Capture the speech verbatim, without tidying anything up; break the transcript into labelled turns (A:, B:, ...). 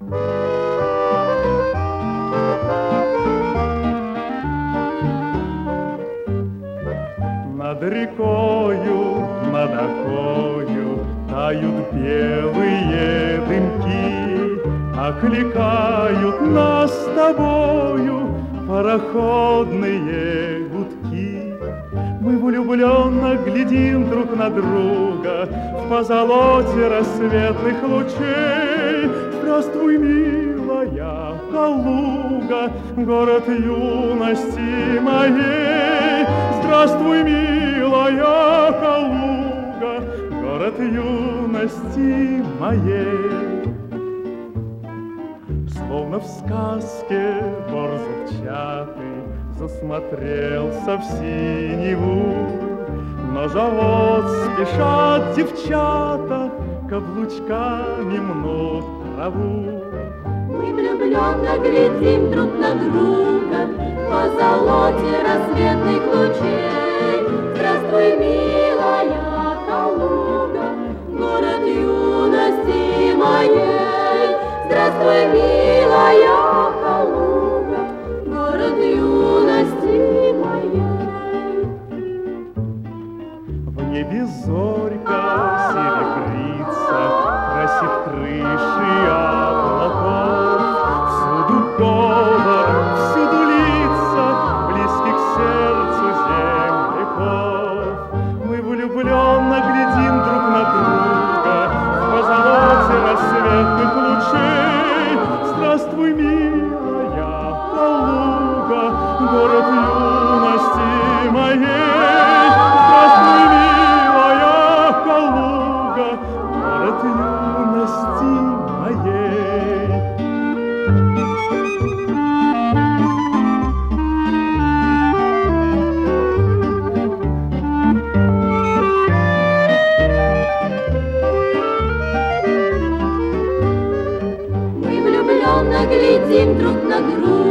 A: Над рекою, над окою тают белые дымки, окликают нас с тобою пароходные гудки. Мы влюбленно глядим друг на друга в позолоте рассветных лучей. Здравствуй, милая Калуга, город юности моей. Здравствуй, милая Калуга, город юности моей. Словно в сказке бор зубчатый засмотрелся в синеву, но живот спешат девчата, каблучками мнут траву.
B: Мы влюбленно глядим друг на друга по золоте рассветных лучей. Здравствуй, милая Калуга, город юности моей. Здравствуй, милая Калуга, город юности моей.
A: В небе зорька серебрится, красит крыши облаков. Всюду говор, всюду лица, близки к сердцу земляков. Мы влюбленно глядим друг на друга в позолоте рассветных лучей. Здравствуй, милая Калуга, город юности моей. Здравствуй, милая Калуга, город юности моей.
B: Мы влюбленно глядим друг на друга